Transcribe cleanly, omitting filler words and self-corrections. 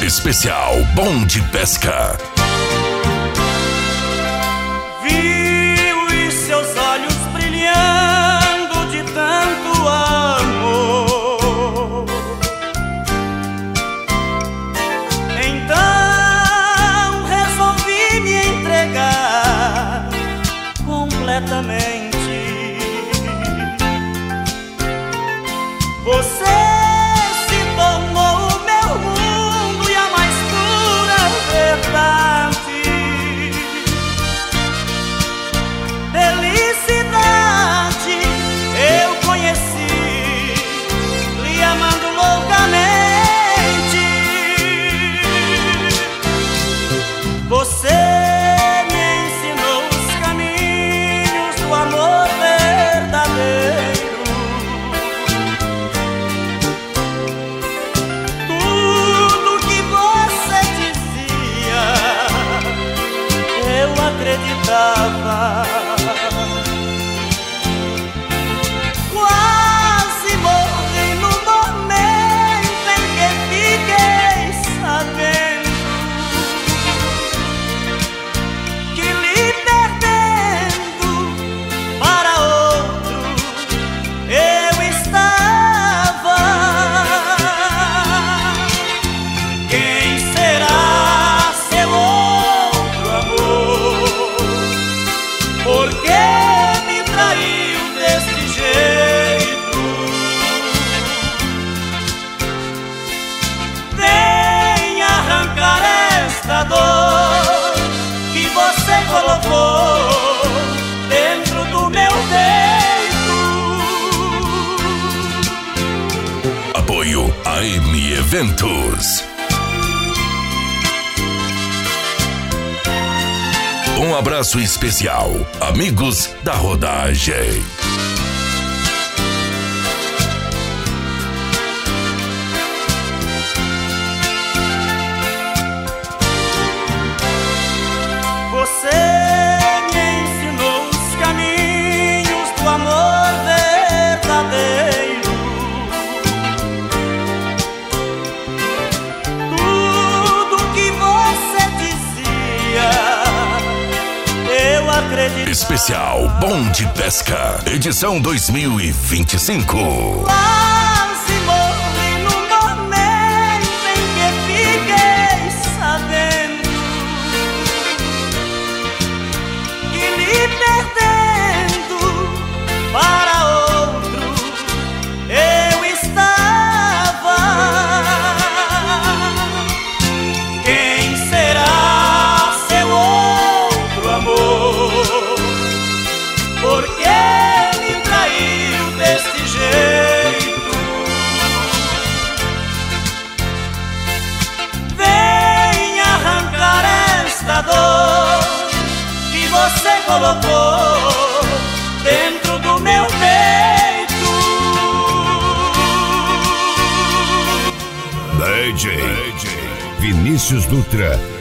Especial Bom de Pesca. Vi os seus olhos brilhando de tanto amor. Então resolvi me entregar completamente. Você se tornou o meu mundo e a mais pura verdade. Felicidade eu conheci, lhe amando loucamente. Você me ensinou os caminhos do amor verdadeiro. Acreditava, quase morri no momento em que fiquei sabendo que lhe perdendo para outro eu estava. Quem será seu outro amor? Por que me traiu desse jeito? Vem arrancar esta dor que você colocou dentro do meu peito. Apoio AM Eventos. Um abraço especial, amigos da rodagem. Você me ensinou os caminhos do amor verdadeiro. Tudo que você dizia acreditar. Especial Bom de Pesca, edição 2025. Quase morri no momento em que fiquei sabendo que lhe perdendo para outro eu estava. Quem será seu outro amor? Por que me traiu desse jeito? Vem arrancar esta dor que você colocou dentro do meu peito. DJ Vinícius Dutra.